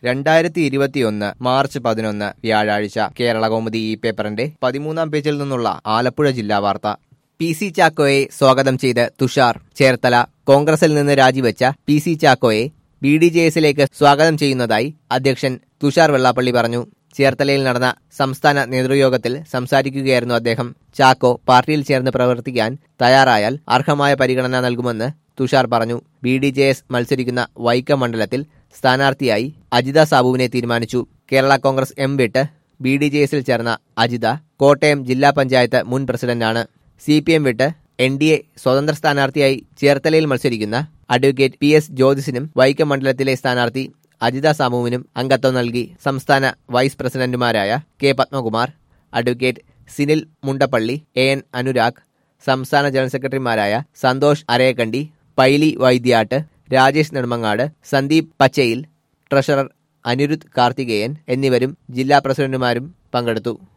2021 March 11 വ്യാഴാഴ്ച കേരളകൗമുദി ഈ പേപ്പറിന്റെ 13-ാം പേജിൽ നിന്നുള്ള ആലപ്പുഴ ജില്ലാ വാർത്ത. PC ചാക്കോയെ സ്വാഗതം ചെയ്ത് തുഷാർ. ചേർത്തല. കോൺഗ്രസിൽ നിന്ന് രാജിവെച്ച PC ചാക്കോയെ BDJS-ലേക്ക് സ്വാഗതം ചെയ്യുന്നതായി അധ്യക്ഷൻ തുഷാർ വെള്ളാപ്പള്ളി പറഞ്ഞു. ചേർത്തലയിൽ നടന്ന സംസ്ഥാന നേതൃയോഗത്തിൽ സംസാരിക്കുകയായിരുന്നു അദ്ദേഹം. ചാക്കോ പാർട്ടിയിൽ ചേർന്ന് പ്രവർത്തിക്കാൻ തയ്യാറായാൽ അർഹമായ പരിഗണന നൽകുമെന്ന് തുഷാർ പറഞ്ഞു. BDJS മത്സരിക്കുന്ന വൈക്കം മണ്ഡലത്തിൽ സ്ഥാനാർത്ഥിയായി അജിത സാബുവിനെ തീരുമാനിച്ചു. കേരള കോൺഗ്രസ് എം വിട്ട് BDJS-ൽ ചേർന്ന അജിത കോട്ടയം ജില്ലാ പഞ്ചായത്ത് മുൻ പ്രസിഡന്റാണ്. CPM വിട്ട് NDA സ്വതന്ത്ര സ്ഥാനാർത്ഥിയായി ചേർത്തലയിൽ മത്സരിക്കുന്ന അഡ്വക്കേറ്റ് PS ജ്യോതിസിനും വൈക്കം മണ്ഡലത്തിലെ സ്ഥാനാർത്ഥി അജിത സാമുവിനും അംഗത്വം നൽകി. സംസ്ഥാന വൈസ് പ്രസിഡന്റുമാരായ K Padmakumar, advocate Sinil Mundappally, AN Anurag, സംസ്ഥാന ജനറൽ സെക്രട്ടറിമാരായ സന്തോഷ് അരയക്കണ്ടി, പൈലി വൈദ്യാട്ട്, രാജേഷ് നെടുമങ്ങാട്, സന്ദീപ് പച്ചയിൽ, ട്രഷറർ അനിരുദ്ധ് കാർത്തികേയൻ എന്നിവരും ജില്ലാ പ്രസിഡന്റുമാരും പങ്കെടുത്തു.